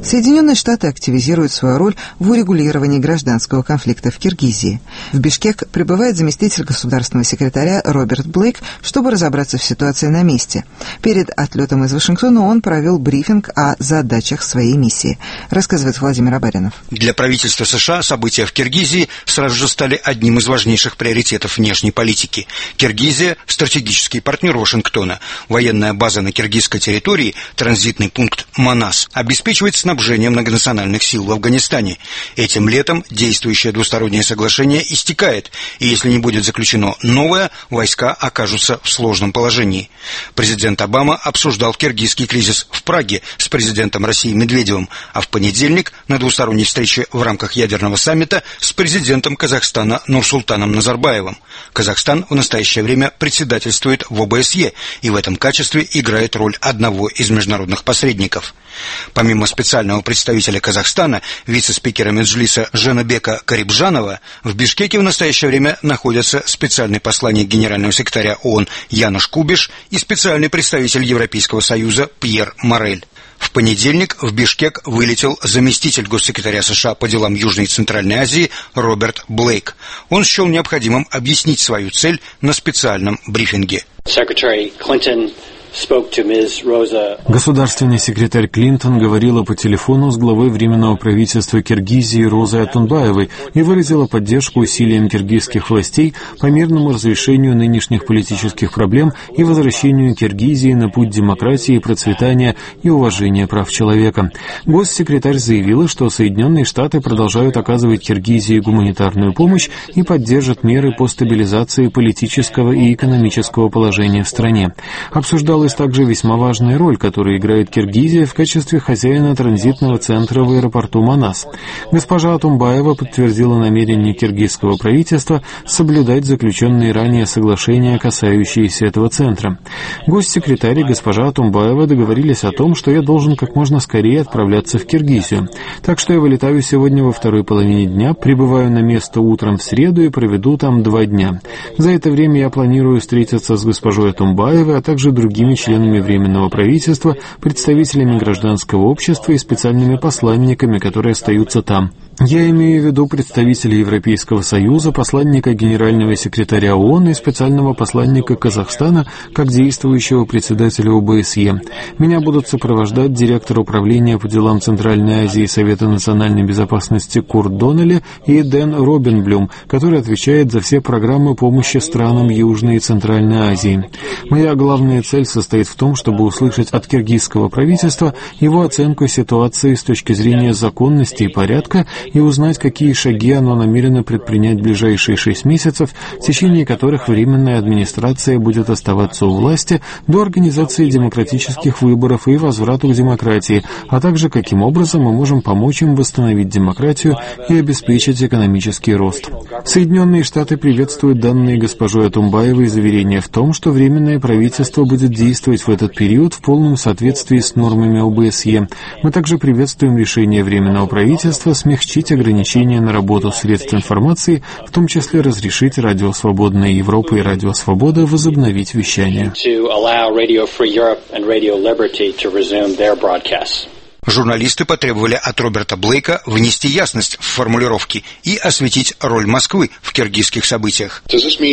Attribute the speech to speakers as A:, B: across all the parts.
A: Соединенные Штаты активизируют свою роль в урегулировании гражданского конфликта в Киргизии. В Бишкек прибывает заместитель государственного секретаря Роберт Блейк, чтобы разобраться в ситуации на месте. Перед отлетом из Вашингтона он провел брифинг о задачах своей миссии, рассказывает Владимир Абаринов.
B: Для правительства США события в Киргизии сразу же стали одним из важнейших приоритетов внешней политики. Киргизия – стратегический партнер Вашингтона. Военная база на киргизской территории, транзитный пункт Манас, обеспечивает снабжение многонациональных сил в Афганистане. Этим летом действующее двустороннее соглашение истекает, и если не будет заключено новое, войска окажутся в сложном положении. Президент Обама обсуждал киргизский кризис в Праге с президентом России Медведевым, а в понедельник на двусторонней встрече в рамках ядерного саммита с президентом Казахстана Нурсултаном Назарбаевым. Казахстан в настоящее время председательствует в ОБСЕ и в этом качестве играет роль одного из международных посредников. Помимо специального представителя Казахстана, вице-спикера Меджлиса Женебека Карибжанова, в Бишкеке в настоящее время находятся специальный посланник генерального секретаря ООН Януш Кубиш и специальный представитель Европейского Союза Пьер Морель. В понедельник в Бишкек вылетел заместитель госсекретаря США по делам Южной и Центральной Азии Роберт Блейк. Он счел необходимым объяснить свою цель на специальном брифинге.
C: Государственный секретарь Клинтон говорила по телефону с главой Временного правительства Киргизии Розой Атунбаевой и выразила поддержку усилиям киргизских властей по мирному разрешению нынешних политических проблем и возвращению Киргизии на путь демократии, процветания и уважения прав человека. Госсекретарь заявила, что Соединенные Штаты продолжают оказывать Киргизии гуманитарную помощь и поддержат меры по стабилизации политического и экономического положения в стране. Обсуждалась также весьма важная роль, которую играет Киргизия в качестве хозяина транзитного центра в аэропорту Манас. Госпожа Атунбаева подтвердила намерение киргизского правительства соблюдать заключенные ранее соглашения, касающиеся этого центра. Госсекретарь и госпожа Атунбаева договорились о том, что я должен как можно скорее отправляться в Киргизию. Так что я вылетаю сегодня во второй половине дня, прибываю на место утром в среду и проведу там 2 дня. За это время я планирую встретиться с госпожой Атунбаевой, а также другими членами Временного правительства, представителями гражданского общества и специальными посланниками, которые остаются там. Я имею в виду представителей Европейского Союза, посланника генерального секретаря ООН и специального посланника Казахстана как действующего председателя ОБСЕ. Меня будут сопровождать директор управления по делам Центральной Азии Совета национальной безопасности Курт Доннелли и Дэн Робинблюм, который отвечает за все программы помощи странам Южной и Центральной Азии. Моя главная цель состоит в том, чтобы услышать от киргизского правительства его оценку ситуации с точки зрения законности и порядка и узнать, какие шаги оно намерено предпринять в ближайшие 6 месяцев, в течение которых временная администрация будет оставаться у власти до организации демократических выборов и возврата к демократии, а также каким образом мы можем помочь им восстановить демократию и обеспечить экономический рост. Соединенные Штаты приветствуют данные госпожой Атунбаевой заверения в том, что Временное правительство будет действовать в этот период в полном соответствии с нормами ОБСЕ. Мы также приветствуем решение Временного правительства смягчить ограничения на работу средств информации, в том числе разрешить Радио Свободная Европа и Радио Свобода возобновить вещание.
B: Журналисты потребовали от Роберта Блейка внести ясность в формулировки и осветить роль Москвы в киргизских событиях.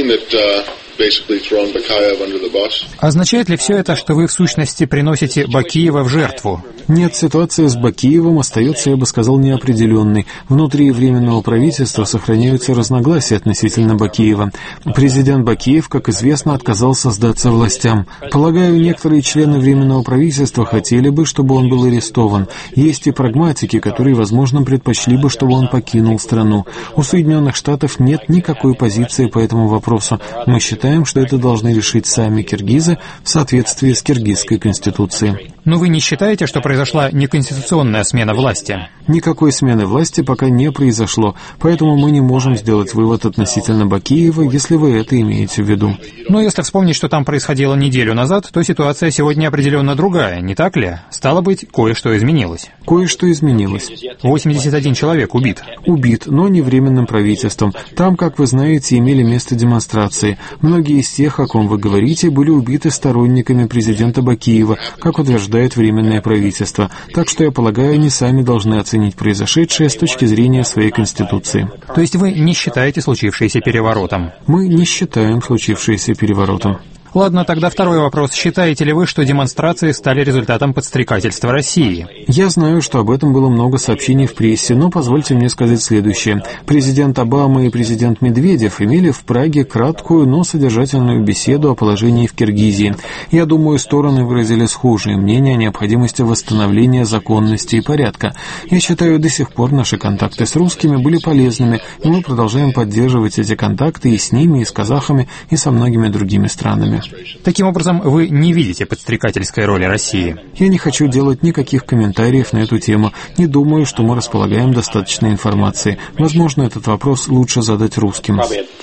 D: Означает ли все это, что вы в сущности приносите Бакиева в жертву?
C: Нет, ситуация с Бакиевым остается, я бы сказал, неопределенной. Внутри Временного правительства сохраняются разногласия относительно Бакиева. Президент Бакиев, как известно, отказался сдаться властям. Полагаю, некоторые члены Временного правительства хотели бы, чтобы он был арестован. Есть и прагматики, которые, возможно, предпочли бы, чтобы он покинул страну. У Соединенных Штатов нет никакой позиции по этому вопросу. Мы считаем, что это должны решить сами киргизы в соответствии с киргизской конституцией.
D: Но вы не считаете, что произошла неконституционная смена власти?
C: Никакой смены власти пока не произошло, поэтому мы не можем сделать вывод относительно Бакиева, если вы это имеете в виду.
D: Но если вспомнить, что там происходило неделю назад, то ситуация сегодня определенно другая, не так ли? Стало быть, кое-что изменилось.
C: Кое-что изменилось.
D: 81 человек убит.
C: Убит, но не Временным правительством. Там, как вы знаете, имели место демонстрации. Многие из тех, о ком вы говорите, были убиты сторонниками президента Бакиева, как утверждает Временное правительство. правительства. Так что, я полагаю, они сами должны оценить произошедшее с точки зрения своей конституции.
D: То есть вы не считаете случившееся переворотом?
C: Мы не считаем случившееся переворотом.
D: Ладно, тогда второй вопрос. Считаете ли вы, что демонстрации стали результатом подстрекательства России?
C: Я знаю, что об этом было много сообщений в прессе, но позвольте мне сказать следующее. Президент Обама и президент Медведев имели в Праге краткую, но содержательную беседу о положении в Киргизии. Я думаю, стороны выразили схожие мнения о необходимости восстановления законности и порядка. Я считаю, до сих пор наши контакты с русскими были полезными, и мы продолжаем поддерживать эти контакты и с ними, и с казахами, и со многими другими странами.
D: Таким образом, вы не видите подстрекательской роли России?
C: Я не хочу делать никаких комментариев на эту тему. Не думаю, что мы располагаем достаточной информацией. Возможно, этот вопрос лучше задать русским.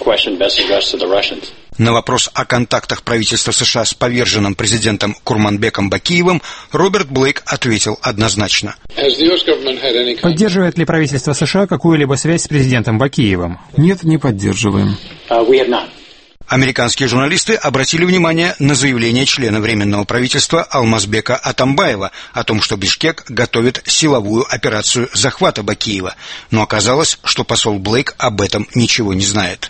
B: На вопрос о контактах правительства США с поверженным президентом Курманбеком Бакиевым Роберт Блейк ответил однозначно.
D: Поддерживает ли правительство США какую-либо связь с президентом Бакиевым?
C: Нет, не поддерживаем.
B: Американские журналисты обратили внимание на заявление члена Временного правительства Алмазбека Атамбаева о том, что Бишкек готовит силовую операцию захвата Бакиева. Но оказалось, что посол Блейк об этом ничего не знает.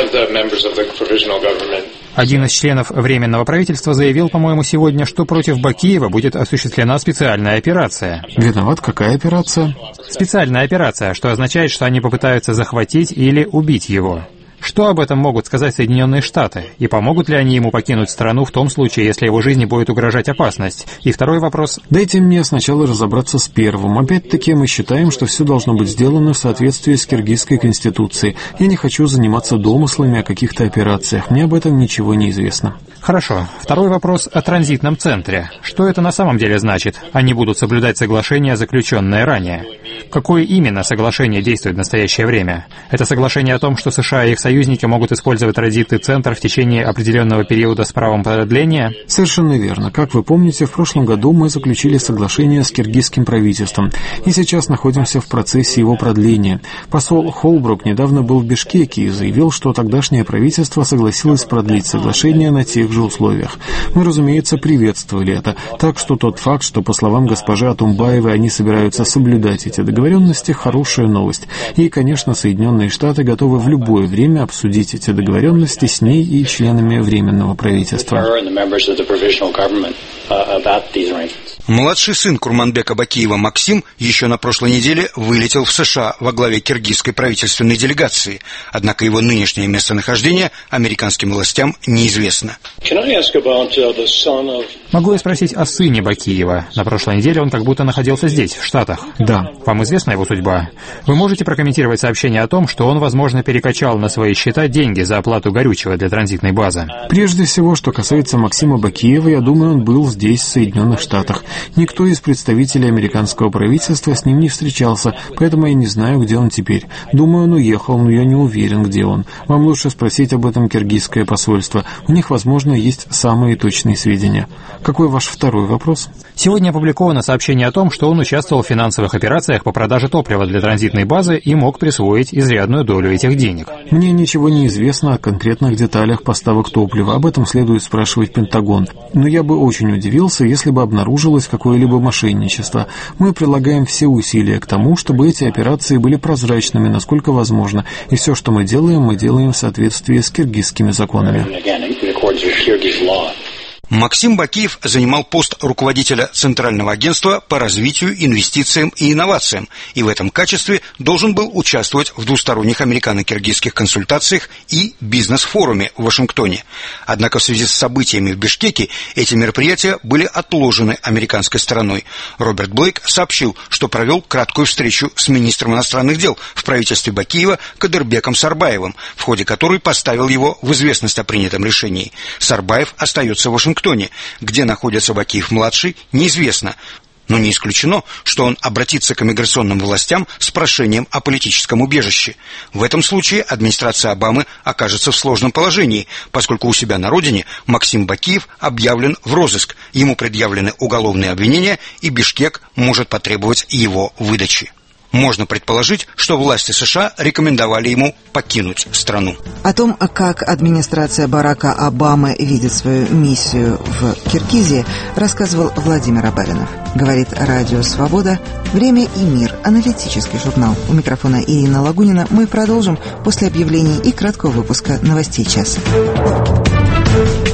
D: Один из членов Временного правительства заявил, по-моему, сегодня, что против Бакиева будет осуществлена специальная операция.
C: Виноват, какая операция?
D: Специальная операция, что означает, что они попытаются захватить или убить его. Что об этом могут сказать Соединенные Штаты? И помогут ли они ему покинуть страну в том случае, если его жизни будет угрожать опасность? И второй вопрос.
C: Дайте мне сначала разобраться с первым. Опять-таки мы считаем, что все должно быть сделано в соответствии с киргизской конституцией. Я не хочу заниматься домыслами о каких-то операциях. Мне об этом ничего не известно.
D: Хорошо. Второй вопрос о транзитном центре. Что это на самом деле значит? Они будут соблюдать соглашение, заключенное ранее. Какое именно соглашение действует в настоящее время? Это соглашение о том, что США и их союзники могут использовать транзитный центр в течение определенного периода с правом продления?
C: Совершенно верно. Как вы помните, в прошлом году мы заключили соглашение с киргизским правительством, и сейчас находимся в процессе его продления. Посол Холбрук недавно был в Бишкеке и заявил, что тогдашнее правительство согласилось продлить соглашение на тех же условиях. Мы, разумеется, приветствовали это, так что тот факт, что, по словам госпожи Атумбаевой, они собираются соблюдать эти договоренности, хорошая новость. И, конечно, Соединенные Штаты готовы в любое время обсудить эти договоренности с ней и членами Временного правительства.
B: Младший сын Курманбека Бакиева Максим еще на прошлой неделе вылетел в США во главе киргизской правительственной делегации, однако его нынешнее местонахождение американским властям неизвестно.
D: Могу я спросить о сыне Бакиева? На прошлой неделе он как будто находился здесь, в Штатах.
C: Да.
D: Вам известна его судьба? Вы можете прокомментировать сообщение о том, что он, возможно, перекачал на свои счета деньги за оплату горючего для транзитной базы?
C: Прежде всего, что касается Максима Бакиева, я думаю, он был здесь, в Соединенных Штатах. Никто из представителей американского правительства с ним не встречался, поэтому я не знаю, где он теперь. Думаю, он уехал, но я не уверен, где он. Вам лучше спросить об этом киргизское посольство. У них, возможно, есть самые точные сведения. Какой ваш второй вопрос?
D: Сегодня опубликовано сообщение о том, что он участвовал в финансовых операциях по продаже топлива для транзитной базы и мог присвоить изрядную долю этих денег.
C: Мне ничего не известно о конкретных деталях поставок топлива. Об этом следует спрашивать Пентагон. Но я бы очень удивился, если бы обнаружилось какое-либо мошенничество. Мы прилагаем все усилия к тому, чтобы эти операции были прозрачными, насколько возможно. И все, что мы делаем в соответствии с киргизскими законами.
B: Максим Бакиев занимал пост руководителя Центрального агентства по развитию, инвестициям и инновациям, и в этом качестве должен был участвовать в двусторонних американо-киргизских консультациях и бизнес-форуме в Вашингтоне. Однако в связи с событиями в Бишкеке эти мероприятия были отложены американской стороной. Роберт Блейк сообщил, что провел краткую встречу с министром иностранных дел в правительстве Бакиева Кадырбеком Сарбаевым, в ходе которой поставил его в известность о принятом решении. Сарбаев остается в Вашингтоне. Где находится Бакиев-младший, неизвестно. Но не исключено, что он обратится к иммиграционным властям с прошением о политическом убежище. В этом случае администрация Обамы окажется в сложном положении, поскольку у себя на родине Максим Бакиев объявлен в розыск, ему предъявлены уголовные обвинения, и Бишкек может потребовать его выдачи. Можно предположить, что власти США рекомендовали ему покинуть страну.
A: О том, как администрация Барака Обамы видит свою миссию в Киргизии, рассказывал Владимир Абаринов. Говорит Радио Свобода. «Время и мир». Аналитический журнал. У микрофона Ирина Лагунина. Мы продолжим после объявлений и краткого выпуска новостей часа.